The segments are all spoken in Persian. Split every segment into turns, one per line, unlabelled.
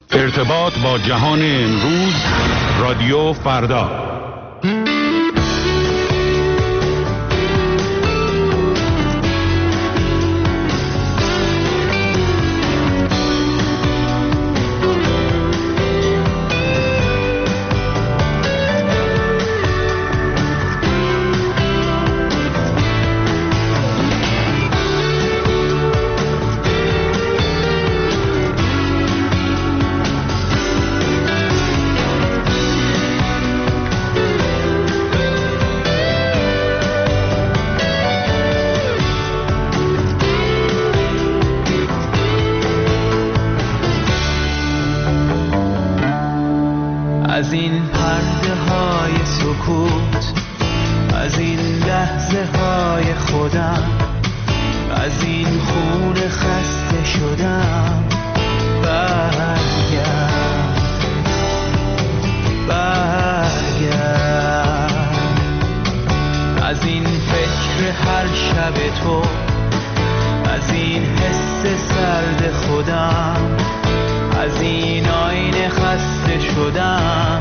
ارتباط با جهان امروز، رادیو فردا.
از این پرده های سکوت، از این لحظه های خودم، از این خون خسته شدم، برگرد از این فکر هر شب تو، از این حس سرد خودم، از این آینه خسته شدم،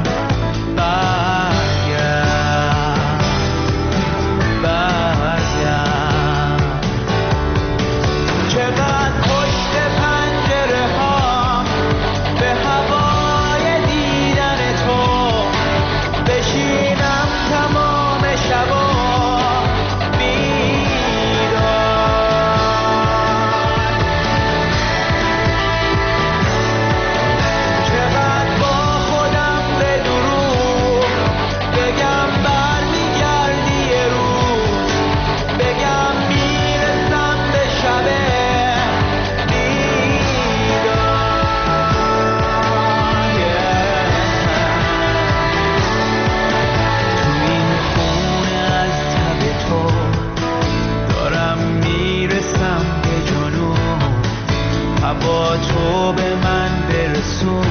چقدر پشت پنجره ها به هوای دیدن تو بشینم تمام شبا با تو به من برسون،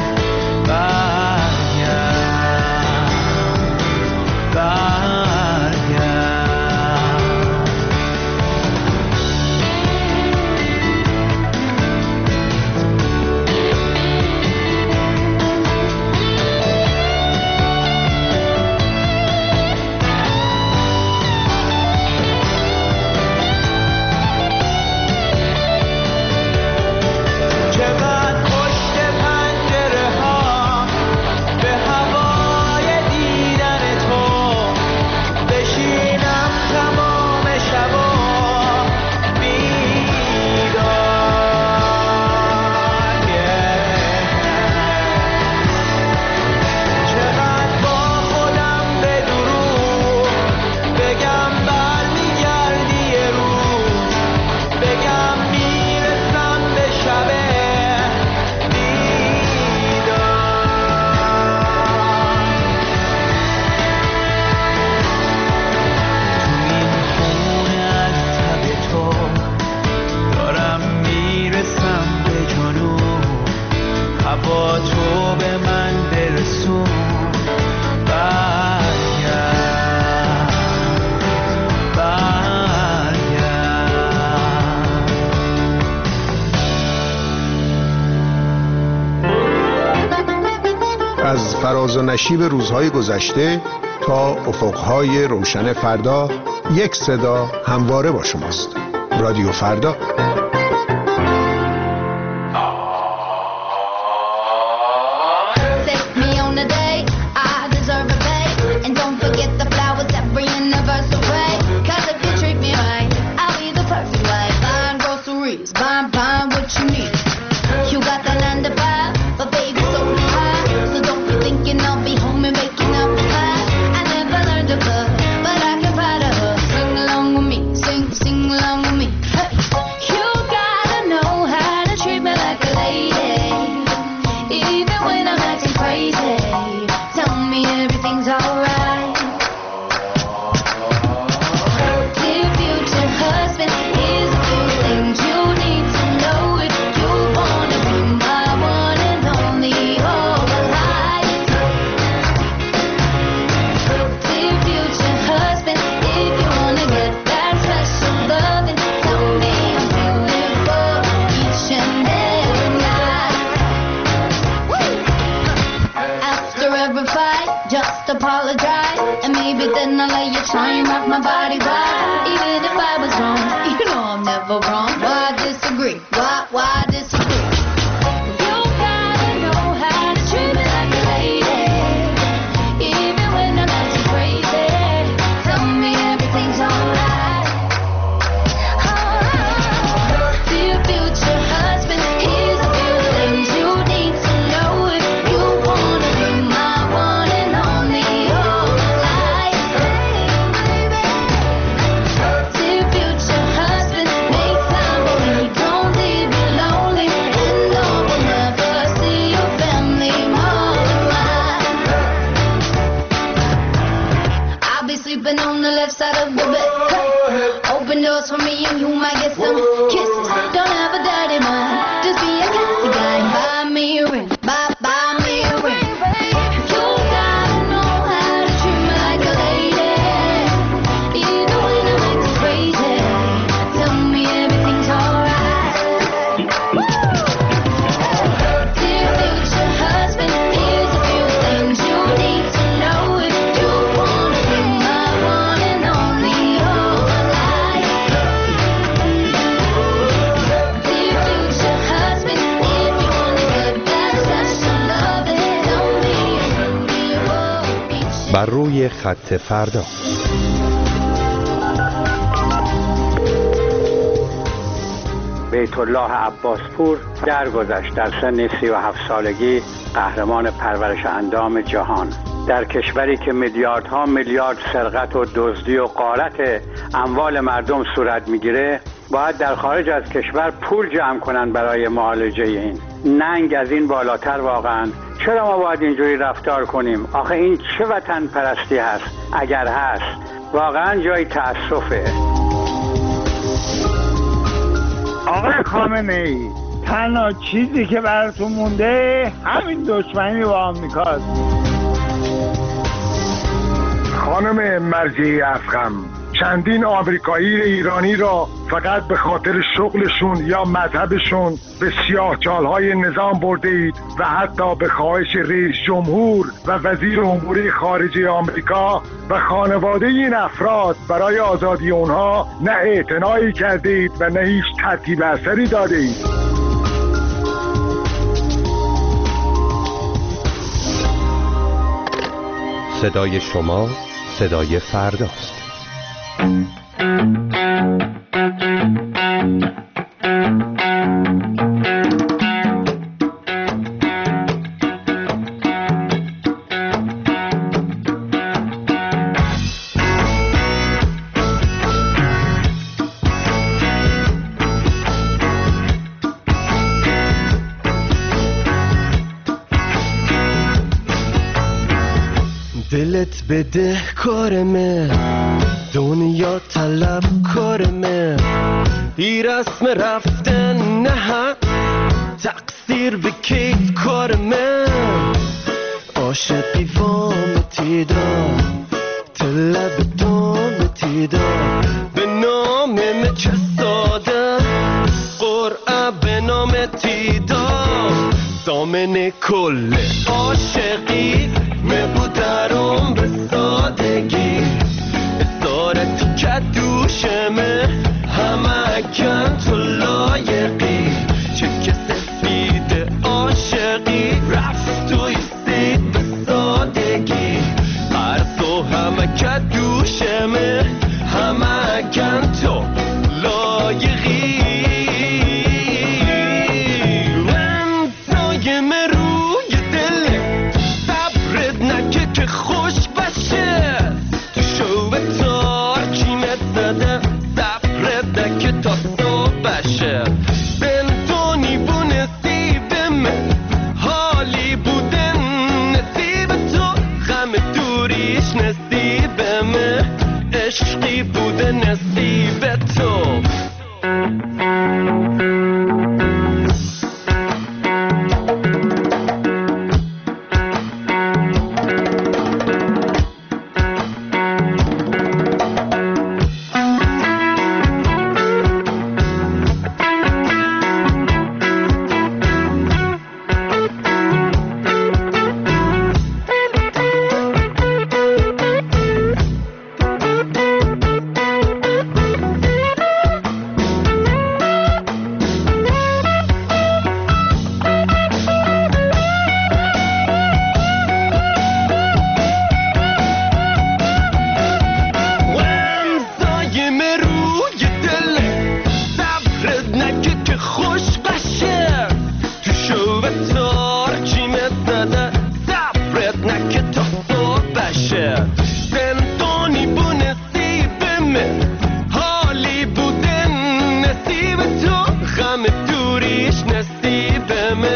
با تو به من برسون،
از فراز و نشیب روزهای گذشته تا افقهای روشن فردا، یک صدا همواره با شماست. رادیو فردا.
Sing along with me, hey. You just apologize, and maybe then I'll let you try and rock my body right. Even if I was wrong, you know I'm never wrong. Why disagree? Why disagree? You gotta know how to treat me like a lady, even when I'm acting crazy. Tell me everything's alright. Dear future husband, here's a few things you need to know if you wanna be my one and only all life. Dear future husband, make time for me, don't leave me lonely, and no will never see your family more than mine. I'll be sleeping on the left side of the bed. Open doors for me and you might get some kisses. Don't have a dirty mind, just be a classy guy and buy me a ring. Buy me a ring. You gotta know how to treat me like a lady, even when I'm acting crazy. Tell me everything's alright. Dear future husband, here's a few things you need to know if you wanna be my one and only all life. Dear future husband, if you wanna get that special loving, tell me each
بر روی خط فردا.
بیت الله عباسپور درگذشت در سن 37 سالگی قهرمان پرورش اندام جهان. در کشوری که میلیاردها میلیارد سرقت و دزدی و غارت اموال مردم صورت میگیره، باید در خارج از کشور پول جمع کنن برای معالجه این. ننگ از این بالاتر واقعا. چرا ما باید اینجوری رفتار کنیم؟ آخه این چه وطن پرستی هست؟ اگر هست واقعا جای تأسفه.
آقای خامنه‌ای، تنها چیزی که براتون مونده همین دشمنی با آمریکاست.
خانم مرجعی افخم، چندین آمریکایی ایرانی را فقط به خاطر شغلشون یا مذهبشون به سیاهچال‌های نظام برده اید و حتی به خواهش رئیس جمهور و وزیر امور خارجه آمریکا و خانواده این افراد برای آزادی اونها نه اعتنایی کرده اید و نه هیچ ترتیب اثری داده اید.
صدای شما صدای فرداست.
دلت بده کارمه، دنیا طلب کارمه، ای رسم رفتن نه تقصیر به کیت کارمه، عاشقی وام تیدا طلب دام تیدا به نام چه ساده قرعه به نام تیدا دامن کل عاشقی مبودرم به سادگی اسارتی که دوشمه همه کن تو لایقی چه سفید عاشقی رفت و ایستید به سادگی هر تو همه که دوشمه همه کن تو لایقی خوش باشه تو شو به تار کیمت زده صبرده که تا صبح بشه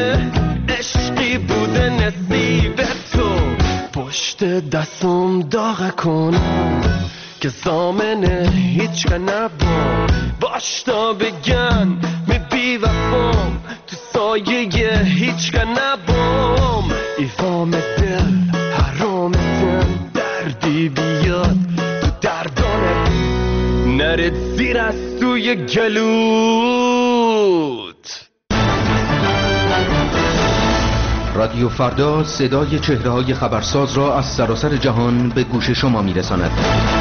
عشقی بوده نصیب تو پشت دستم داغ کنم که زامنه هیچ که نبام باش تا بگن می بی وفام تو سایه هیچ که نبام ایفام دل حرام دل دردی بیاد تو دردانت نرد زیر از توی گلوت.
رادیو فردا صدای چهره‌های خبرساز را از سراسر جهان به گوش شما می‌رساند.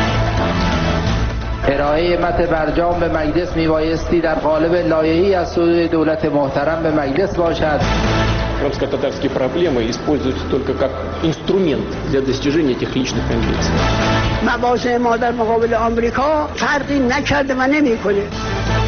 ارائه متن برجام به مجلس میبایستی در قالب لایحه‌ای از سوی دولت محترم به مجلس باشد.
Крымско-татарские проблемы используются только как инструмент для достижения этих личных амбиций.
مواضع ما در مقابل آمریکا فرقی نکرده و نمی‌کنه.